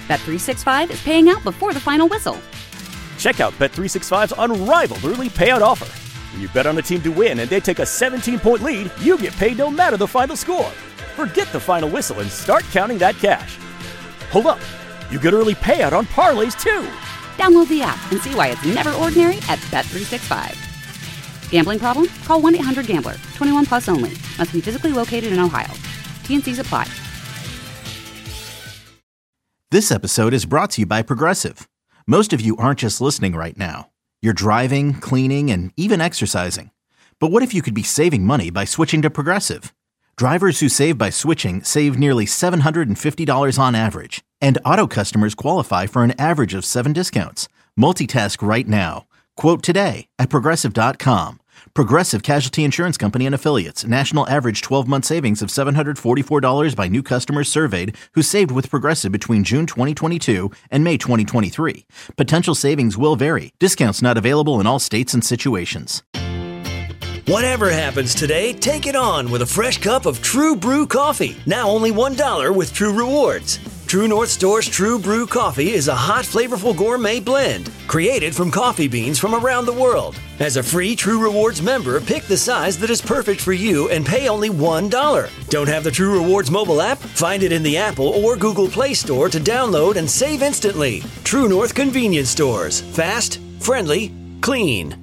Bet365 is paying out before the final whistle. Check out Bet365's unrivaled early payout offer. When you bet on a team to win and they take a 17-point lead, you get paid no matter the final score. Forget the final whistle and start counting that cash. Hold up. You get early payout on parlays, too. Download the app and see why it's never ordinary at Bet365. Gambling problem? Call 1-800-GAMBLER. 21 plus only. Must be physically located in Ohio. T&Cs apply. This episode is brought to you by Progressive. Most of you aren't just listening right now. You're driving, cleaning, and even exercising. But what if you could be saving money by switching to Progressive? Drivers who save by switching save nearly $750 on average. And auto customers qualify for an average of 7 discounts. Multitask right now. Quote today at Progressive.com. Progressive Casualty Insurance Company and Affiliates. National average 12-month savings of $744 by new customers surveyed who saved with Progressive between June 2022 and May 2023. Potential savings will vary. Discounts not available in all states and situations. Whatever happens today, take it on with a fresh cup of True Brew coffee. Now only $1 with True Rewards. True North Store's True Brew coffee is a hot, flavorful gourmet blend created from coffee beans from around the world. As a free True Rewards member, pick the size that is perfect for you and pay only $1. Don't have the True Rewards mobile app? Find it in the Apple or Google Play Store to download and save instantly. True North Convenience Stores. Fast, friendly, clean.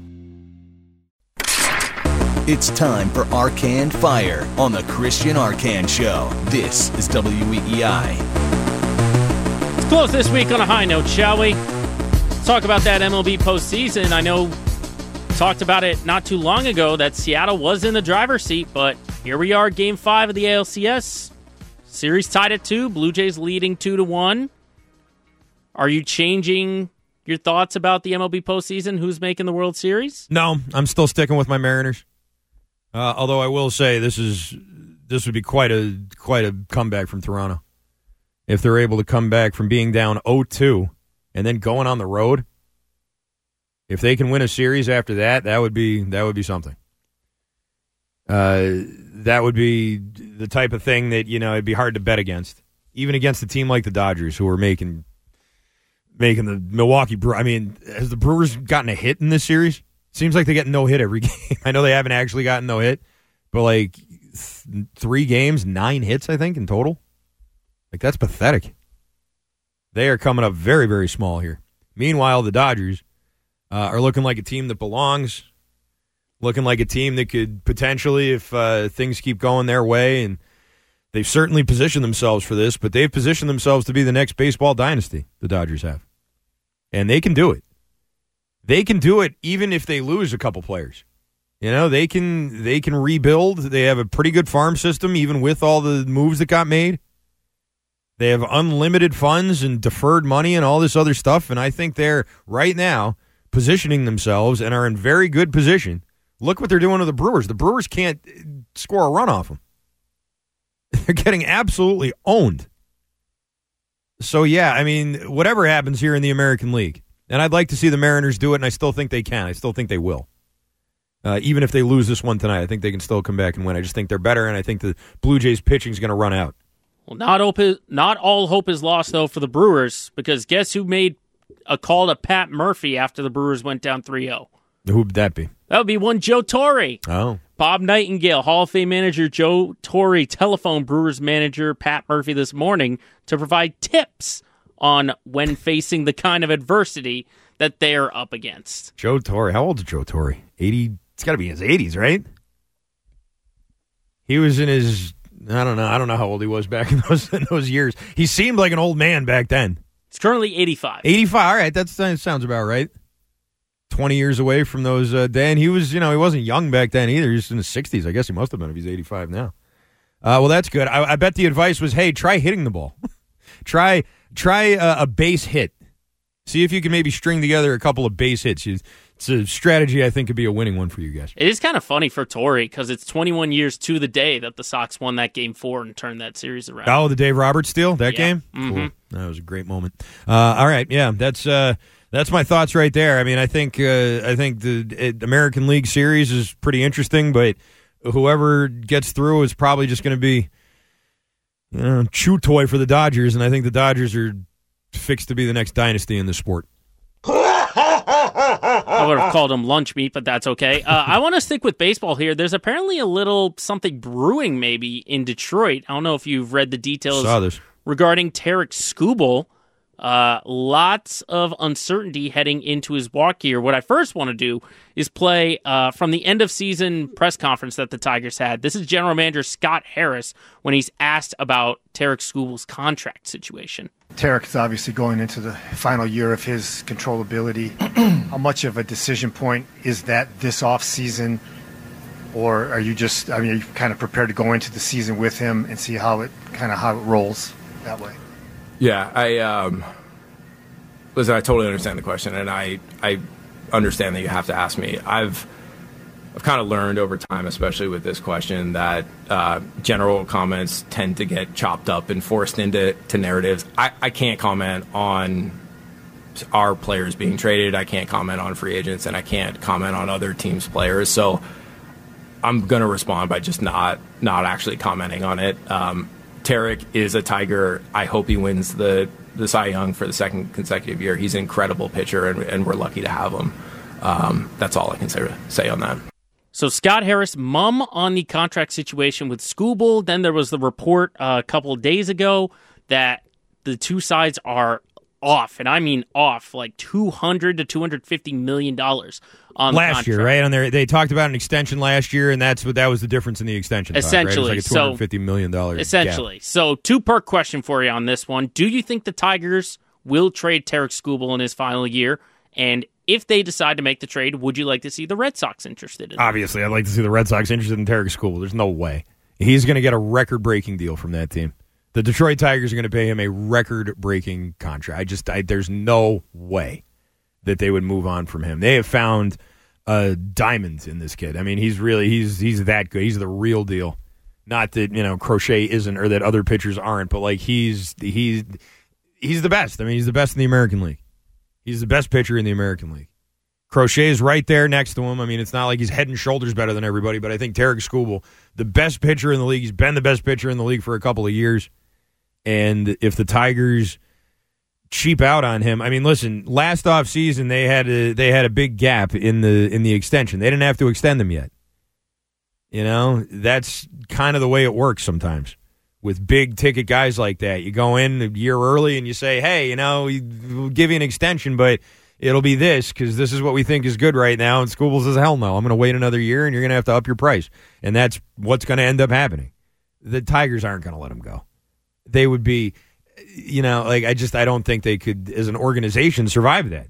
It's time for Arcand Fire on the Christian Arcand Show. This is WEEI. Let's close this week on a high note, shall we? Let's talk about that MLB postseason. I know we talked about it not too long ago that Seattle was in the driver's seat, but here we are, Game 5 of the ALCS. Series tied at 2, Blue Jays leading 2-1. Are you changing your thoughts about the MLB postseason? Who's making the World Series? No, I'm still sticking with my Mariners. Although I will say this would be quite a comeback from Toronto if they're able to come back from being down 0-2 and then going on the road. If they can win a series after that, that would be something. That would be the type of thing that it'd be hard to bet against, even against a team like the Dodgers who are making the Milwaukee Brewers. I mean, has the Brewers gotten a hit in this series? Seems like they get no hit every game. I know they haven't actually gotten no hit, but like 3 games, 9 hits, I think, in total. Like, that's pathetic. They are coming up very, very small here. Meanwhile, the Dodgers are looking like a team that belongs, looking like a team that could potentially, if things keep going their way, and they've certainly positioned themselves for this, but they've positioned themselves to be the next baseball dynasty, the Dodgers have. And they can do it. They can do it even if they lose a couple players. They can rebuild. They have a pretty good farm system, even with all the moves that got made. They have unlimited funds and deferred money and all this other stuff, and I think they're, right now, positioning themselves and are in very good position. Look what they're doing to the Brewers. The Brewers can't score a run off them. They're getting absolutely owned. So, yeah, I mean, whatever happens here in the American League, and I'd like to see the Mariners do it, and I still think they can. I still think they will. Even if they lose this one tonight, I think they can still come back and win. I just think they're better, and I think the Blue Jays pitching is going to run out. Well, not all hope is lost, though, for the Brewers, because guess who made a call to Pat Murphy after the Brewers went down 3-0? Who would that be? That would be one Joe Torre. Oh. Bob Nightingale, Hall of Fame manager Joe Torre, telephone Brewers manager Pat Murphy this morning to provide tips on when facing the kind of adversity that they're up against. Joe Torre. How old is Joe Torre? 80. It's got to be in his 80s, right? He was in his, I don't know how old he was back in those years. He seemed like an old man back then. He's currently 85. 85, all right. That sounds about right. 20 years away from those days. And he was, he wasn't young back then either. He was in his 60s. I guess he must have been if he's 85 now. Well, that's good. I bet the advice was, hey, try hitting the ball. Try a base hit. See if you can maybe string together a couple of base hits. It's a strategy I think could be a winning one for you guys. It is kind of funny for Torre because it's 21 years to the day that the Sox won that Game 4 and turned that series around. Oh, the Dave Roberts steal? That game? Mm-hmm. Cool. That was a great moment. All right, yeah, that's my thoughts right there. I mean, I think the American League Series is pretty interesting, but whoever gets through is probably just going to be chew toy for the Dodgers, and I think the Dodgers are fixed to be the next dynasty in the sport. I would have called him lunch meat, but that's okay. I want to stick with baseball here. There's apparently a little something brewing maybe in Detroit. I don't know if you've read the details regarding Tarik Skubal. Lots of uncertainty heading into his walk here. What I first want to do is play from the end of season press conference that the Tigers had. This is General Manager Scott Harris when he's asked about Tarik Skubal's contract situation. Tarik is obviously going into the final year of his controllability. How much of a decision point is that this offseason? Or are you just, are you kind of prepared to go into the season with him and see how it rolls that way? Yeah, listen, I totally understand the question, and I understand that you have to ask me. I've kind of learned over time, especially with this question, that general comments tend to get chopped up and forced into narratives. I can't comment on our players being traded. I can't comment on free agents, and I can't comment on other teams' players. So I'm going to respond by just not actually commenting on it. Tarik is a Tiger. I hope he wins the Cy Young for the second consecutive year. He's an incredible pitcher, and we're lucky to have him. That's all I can say on that. So Scott Harris, mum on the contract situation with Skubal. Then there was the report a couple of days ago that the two sides are off, and I mean off, like $200 to $250 million on last year, right? They talked about an extension last year, and that was the difference in the extension. Essentially, talk, right? It was like a $250 million. Essentially, gap. So two-part question for you on this one: do you think the Tigers will trade Tarik Skubal in his final year? And if they decide to make the trade, would you like to see the Red Sox interested in it? Obviously, I'd like to see the Red Sox interested in Tarik Skubal. There's no way he's going to get a record-breaking deal from that team. The Detroit Tigers are going to pay him a record-breaking contract. There's no way that they would move on from him. They have found a diamond in this kid. I mean, he's that good. He's the real deal. Not that Crochet isn't, or that other pitchers aren't, but like he's the best. I mean, he's the best in the American League. He's the best pitcher in the American League. Crochet is right there next to him. I mean, it's not like he's head and shoulders better than everybody, but I think Tarik Skubal, the best pitcher in the league, he's been the best pitcher in the league for a couple of years. And if the Tigers cheap out on him, I mean, listen, last offseason they had a big gap in the extension. They didn't have to extend them yet. That's kind of the way it works sometimes with big ticket guys like that. You go in a year early and you say, hey, we'll give you an extension, but it'll be this because this is what we think is good right now. And Skubal says, hell no, I'm going to wait another year and you're going to have to up your price. And that's what's going to end up happening. The Tigers aren't going to let him go. They would be, I don't think they could, as an organization, survive that.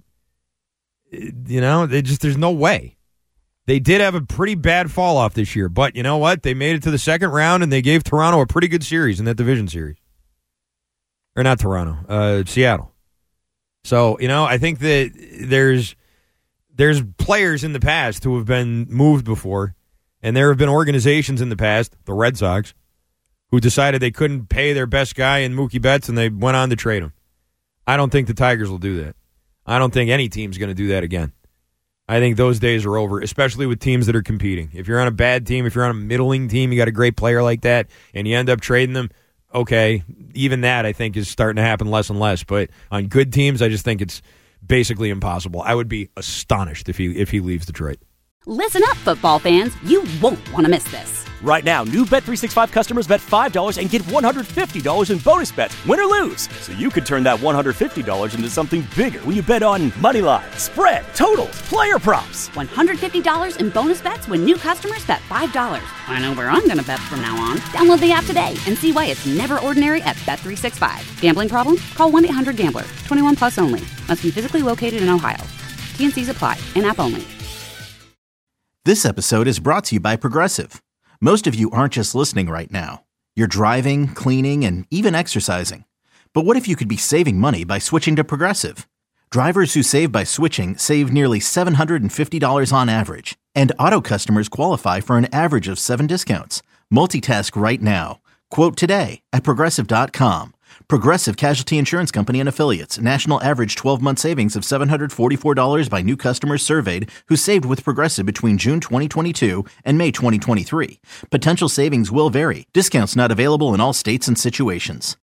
There's no way. They did have a pretty bad fall off this year, but you know what? They made it to the second round, and they gave Toronto a pretty good series in that division series. Or not Toronto, Seattle. So, I think that there's players in the past who have been moved before, and there have been organizations in the past, the Red Sox, who decided they couldn't pay their best guy in Mookie Betts, and they went on to trade him. I don't think the Tigers will do that. I don't think any team's going to do that again. I think those days are over, especially with teams that are competing. If you're on a bad team, if you're on a middling team, you got a great player like that, and you end up trading them, okay, even that I think is starting to happen less and less. But on good teams, I just think it's basically impossible. I would be astonished if he leaves Detroit. Listen up, football fans. You won't want to miss this. Right now, new Bet365 customers bet $5 and get $150 in bonus bets, win or lose. So you could turn that $150 into something bigger when you bet on money line, spread, totals, player props. $150 in bonus bets when new customers bet $5. I know where I'm going to bet from now on. Download the app today and see why it's never ordinary at Bet365. Gambling problem? Call 1-800-GAMBLER. 21 plus only. Must be physically located in Ohio. T&Cs apply. In-app only. This episode is brought to you by Progressive. Most of you aren't just listening right now. You're driving, cleaning, and even exercising. But what if you could be saving money by switching to Progressive? Drivers who save by switching save nearly $750 on average. And auto customers qualify for an average of 7 discounts. Multitask right now. Quote today at Progressive.com. Progressive Casualty Insurance Company and Affiliates. National average 12-month savings of $744 by new customers surveyed who saved with Progressive between June 2022 and May 2023. Potential savings will vary. Discounts not available in all states and situations. Come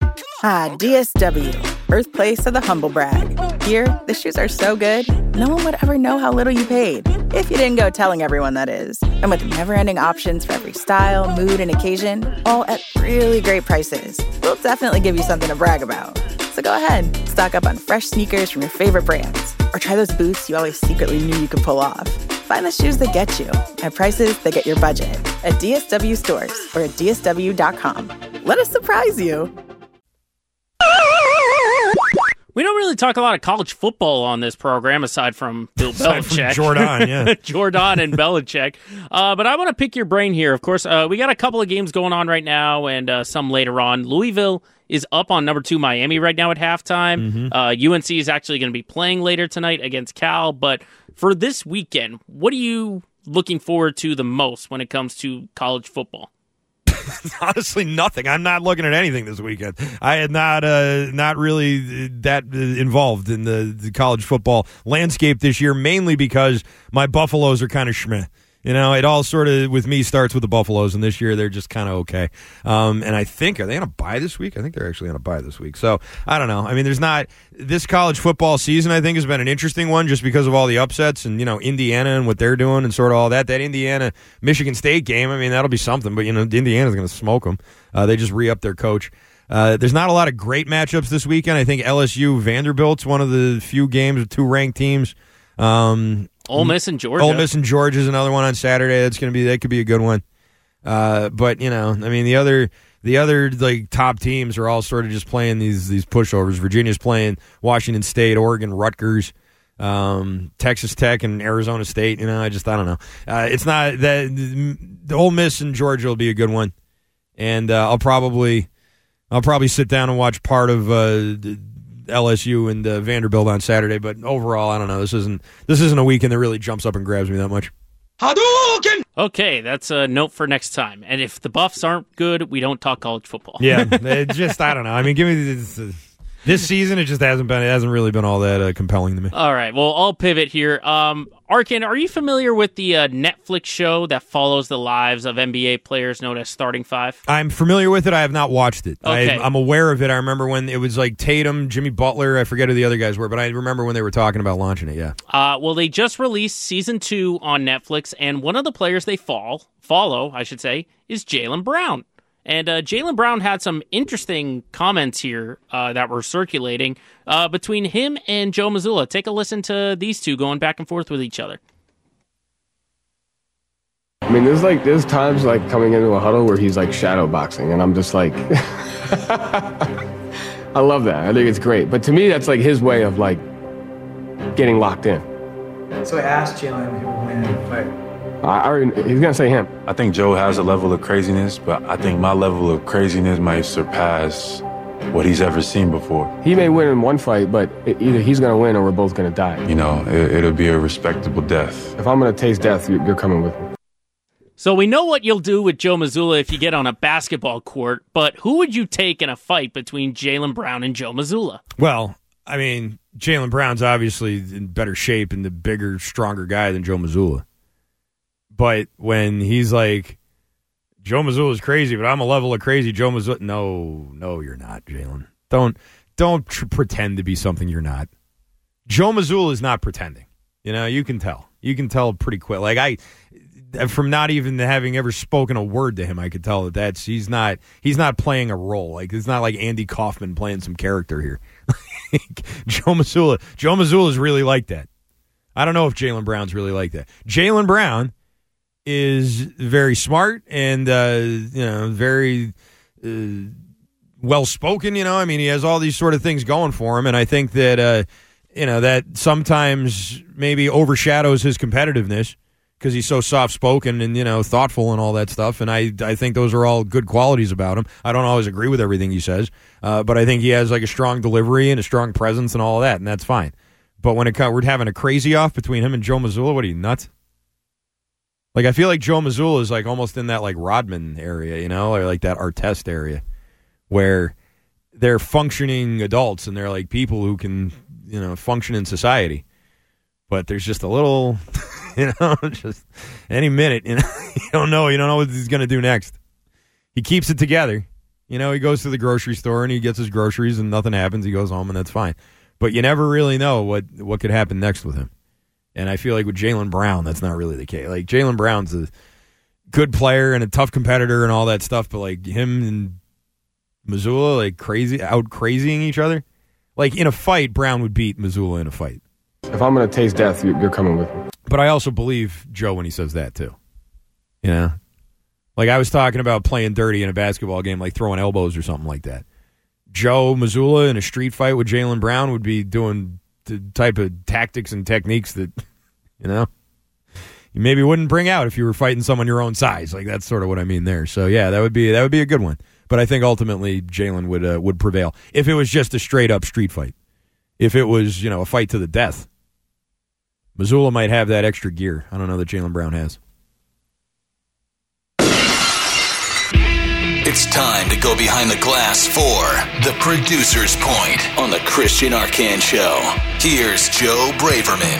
Ah, DSW, birthplace of the humble brag. Here, the shoes are so good, no one would ever know how little you paid. If you didn't go telling everyone, that is. And with never-ending options for every style, mood, and occasion, all at really great prices, we'll definitely give you something to brag about. So go ahead, stock up on fresh sneakers from your favorite brands, or try those boots you always secretly knew you could pull off. Find the shoes that get you at prices that get your budget at DSW stores or at DSW.com. Let us surprise you. We don't really talk a lot of college football on this program, aside from Bill Belichick. From Jordan, yeah. Jordan and Belichick. But I want to pick your brain here. Of course, we got a couple of games going on right now and some later on. Louisville is up on number 2 Miami right now at halftime. UNC is actually going to be playing later tonight against Cal. But for this weekend, what are you looking forward to the most when it comes to college football? Honestly, nothing. I'm not looking at anything this weekend. I had not really that involved in the college football landscape this year, mainly because my Buffaloes are kind of schmeh. You know, it all sort of, with me, starts with the Buffaloes, and this year they're just kind of okay. And I think, are they on a bye this week? I think they're actually on a bye this week. So, I don't know. I mean, this college football season, I think, has been an interesting one just because of all the upsets and, Indiana and what they're doing and sort of all that. That Indiana-Michigan State game, I mean, that'll be something, but, Indiana's going to smoke them. They just re-upped their coach. There's not a lot of great matchups this weekend. I think LSU-Vanderbilt's one of the few games with 2 ranked teams. Ole Miss and Georgia. Ole Miss and Georgia is another one on Saturday. That could be a good one. But I mean, the other like top teams are all sort of just playing these pushovers. Virginia's playing Washington State, Oregon, Rutgers, Texas Tech, and Arizona State. I don't know. It's not that the Ole Miss and Georgia will be a good one, and I'll probably sit down and watch part of LSU and Vanderbilt on Saturday, but overall, I don't know. This isn't a weekend that really jumps up and grabs me that much. Hadouken! Okay, that's a note for next time. And if the Buffs aren't good, we don't talk college football. Yeah, I don't know. I mean, give me this season. It just hasn't really been all that compelling to me. All right, well, I'll pivot here. Arkin, are you familiar with the Netflix show that follows the lives of NBA players known as Starting Five? I'm familiar with it. I have not watched it. Okay. I'm aware of it. I remember when it was like Tatum, Jimmy Butler. I forget who the other guys were, but I remember when they were talking about launching it, yeah. Well, they just released season 2 on Netflix, and one of the players they follow, I should say, is Jaylen Brown. And Jaylen Brown had some interesting comments here that were circulating between him and Joe Mazzulla. Take a listen to these two going back and forth with each other. I mean, there's times like coming into a huddle where he's like shadow boxing, and I'm just like, I love that. I think it's great. But to me, that's like his way of like getting locked in. So I asked Jaylen who would win in a fight. He's going to say him. I think Joe has a level of craziness, but I think my level of craziness might surpass what he's ever seen before. He may win in one fight, but either he's going to win or we're both going to die. It'll be a respectable death. If I'm going to taste death, you're coming with me. So we know what you'll do with Joe Mazzulla if you get on a basketball court, but who would you take in a fight between Jaylen Brown and Joe Mazzulla? Well, I mean, Jaylen Brown's obviously in better shape and the bigger, stronger guy than Joe Mazzulla. But when he's like, Joe Mazzulla's crazy, but I'm a level of crazy Joe Mazzulla. No, you're not, Jaylen. Don't pretend to be something you're not. Joe Mazzulla is not pretending. You can tell. You can tell pretty quick. Like from not even having ever spoken a word to him, I could tell that he's not playing a role. Like it's not like Andy Kaufman playing some character here. Joe Mazzulla is really like that. I don't know if Jaylen Brown's really like that. Jaylen Brown is very smart and very well spoken. I mean, he has all these sort of things going for him, and I think that that sometimes maybe overshadows his competitiveness because he's so soft spoken and thoughtful and all that stuff. And I think those are all good qualities about him. I don't always agree with everything he says, but I think he has like a strong delivery and a strong presence and all of that, and that's fine. But when we're having a crazy off between him and Joe Mazzulla, what are you, nuts? Like, I feel like Joe Mazzulla is like almost in that like Rodman area, or like that Artest area where they're functioning adults and they're like people who can, function in society. But there's just a little, just any minute, you don't know what he's going to do next. He keeps it together, You know, he goes to the grocery store and he gets his groceries and nothing happens. He goes home and that's fine. But you never really know what could happen next with him. And I feel like with Jaylen Brown, that's not really the case. Like, Jaylen Brown's a good player and a tough competitor and all that stuff, but like him and Mazzulla, like crazying each other. Like in a fight, Brown would beat Mazzulla in a fight. If I'm going to taste death, you're coming with me. But I also believe Joe when he says that too. You know? Like I was talking about playing dirty in a basketball game, like throwing elbows or something like that. Joe Mazzulla in a street fight with Jaylen Brown would be doing the type of tactics and techniques that, you know, you maybe wouldn't bring out if you were fighting someone your own size. Like that's sort of what I mean there. So yeah, that would be a good one. But I think ultimately Jaylen would prevail if it was just a straight up street fight. If it was, you know, a fight to the death, Mazzulla might have that extra gear. I don't know that Jaylen Brown has. It's time to go behind the glass for The Producer's Point on the Christian Arcand Show. Here's Joe Braverman.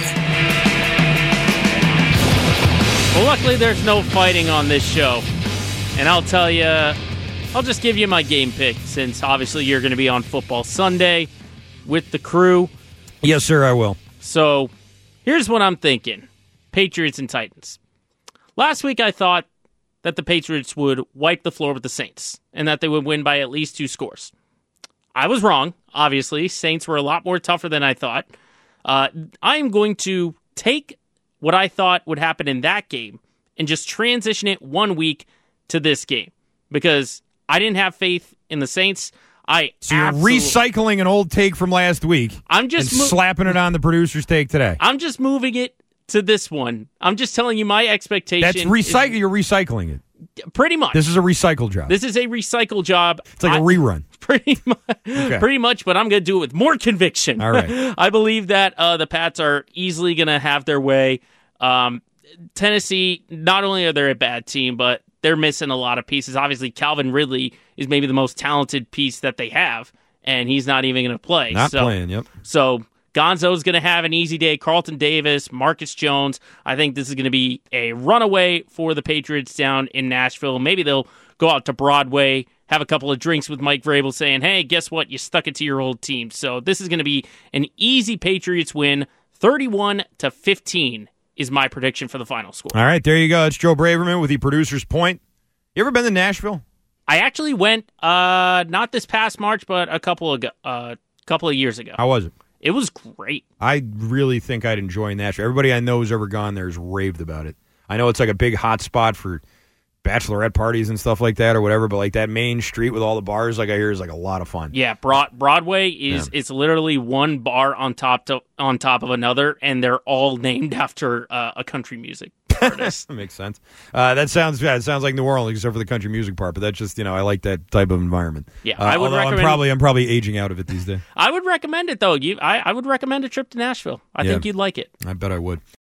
Well, luckily there's no fighting on this show. And I'll tell you, I'll just give you my game pick since obviously you're going to be on Football Sunday with the crew. Yes, sir, I will. So here's what I'm thinking. Patriots and Titans. Last week I thought that the Patriots would wipe the floor with the Saints and that they would win by at least 2 scores. I was wrong, obviously. Saints were a lot more tougher than I thought. I am going to take what I thought would happen in that game and just transition it 1 week to this game because I didn't have faith in the Saints. So you're recycling an old take from last week I'm just slapping it on the producer's take today. I'm just moving it to this one. I'm just telling you my expectation. That's recycle. You're recycling it. Pretty much. This is a recycle job. This is a recycle job. It's like a rerun. Pretty much, but I'm going to do it with more conviction. All right. I believe that the Pats are easily going to have their way. Tennessee, not only are they a bad team, but they're missing a lot of pieces. Obviously, Calvin Ridley is maybe the most talented piece that they have, and he's not even going to play. Not playing, yep. So Gonzo's going to have an easy day. Carlton Davis, Marcus Jones. I think this is going to be a runaway for the Patriots down in Nashville. Maybe they'll go out to Broadway, have a couple of drinks with Mike Vrabel saying, hey, guess what? You stuck it to your old team. So this is going to be an easy Patriots win. 31-15 is my prediction for the final score. All right, there you go. It's Joe Braverman with the Producer's Point. You ever been to Nashville? I actually went, not this past March, but a couple of years ago. How was it? It was great. I really think I'd enjoy Nashville. Everybody I know who's ever gone there has raved about it. I know it's like a big hot spot for bachelorette parties and stuff like that or whatever, but like that main street with all the bars, like I hear, is like a lot of fun. Yeah, Broadway is it's literally one bar on top of another, and they're all named after a country music artist. That makes sense. It sounds like New Orleans except for the country music part, but that's just, I like that type of environment. Yeah, I would recommend. I'm probably aging out of it these days. I would recommend it though. I would recommend a trip to Nashville. I think you'd like it. I bet I would.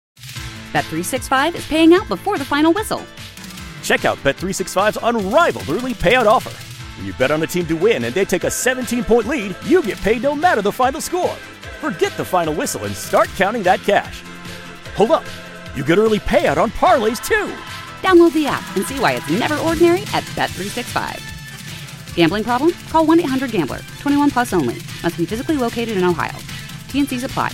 Bet365 is paying out before the final whistle. Check out Bet365's unrivaled early payout offer. When you bet on a team to win and they take a 17-point lead, you get paid no matter the final score. Forget the final whistle and start counting that cash. Hold up. You get early payout on parlays, too. Download the app and see why it's never ordinary at Bet365. Gambling problem? Call 1-800-GAMBLER. 21 plus only. Must be physically located in Ohio. T&Cs apply.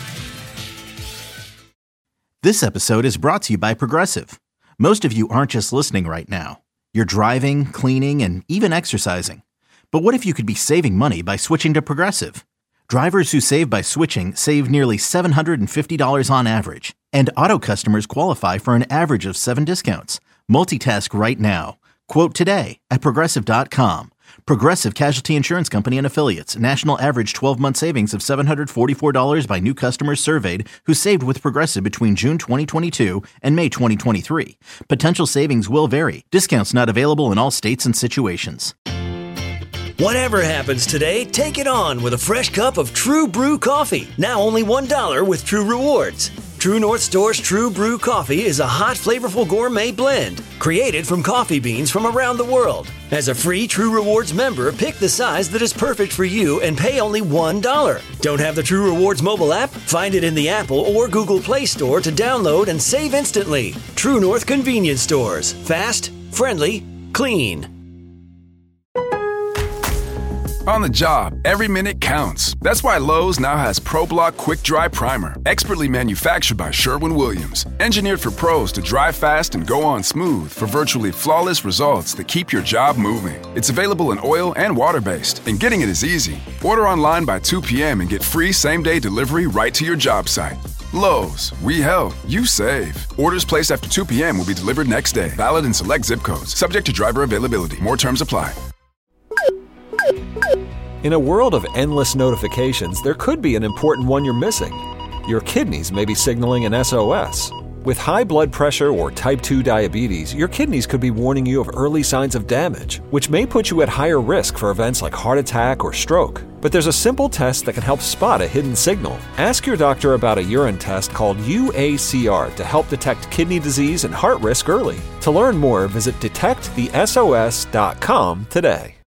This episode is brought to you by Progressive. Most of you aren't just listening right now. You're driving, cleaning, and even exercising. But what if you could be saving money by switching to Progressive? Drivers who save by switching save nearly $750 on average. And auto customers qualify for an average of 7 discounts. Multitask right now. Quote today at Progressive.com. Progressive Casualty Insurance Company and Affiliates. National average 12-month savings of $744 by new customers surveyed who saved with Progressive between June 2022 and May 2023. Potential savings will vary. Discounts not available in all states and situations. Whatever happens today, take it on with a fresh cup of True Brew coffee. Now only $1 with True Rewards. True North Store's True Brew coffee is a hot, flavorful gourmet blend created from coffee beans from around the world. As a free True Rewards member, pick the size that is perfect for you and pay only $1. Don't have the True Rewards mobile app? Find it in the Apple or Google Play Store to download and save instantly. True North Convenience Stores. Fast, friendly, clean. On the job, every minute counts. That's why Lowe's now has ProBlock Quick Dry Primer, expertly manufactured by Sherwin-Williams. Engineered for pros to dry fast and go on smooth for virtually flawless results that keep your job moving. It's available in oil and water-based, and getting it is easy. Order online by 2 p.m. and get free same-day delivery right to your job site. Lowe's, we help, you save. Orders placed after 2 p.m. will be delivered next day. Valid in select zip codes. Subject to driver availability. More terms apply. In a world of endless notifications, there could be an important one you're missing. Your kidneys may be signaling an SOS. With high blood pressure or type 2 diabetes, your kidneys could be warning you of early signs of damage, which may put you at higher risk for events like heart attack or stroke. But there's a simple test that can help spot a hidden signal. Ask your doctor about a urine test called UACR to help detect kidney disease and heart risk early. To learn more, visit detectthesos.com today.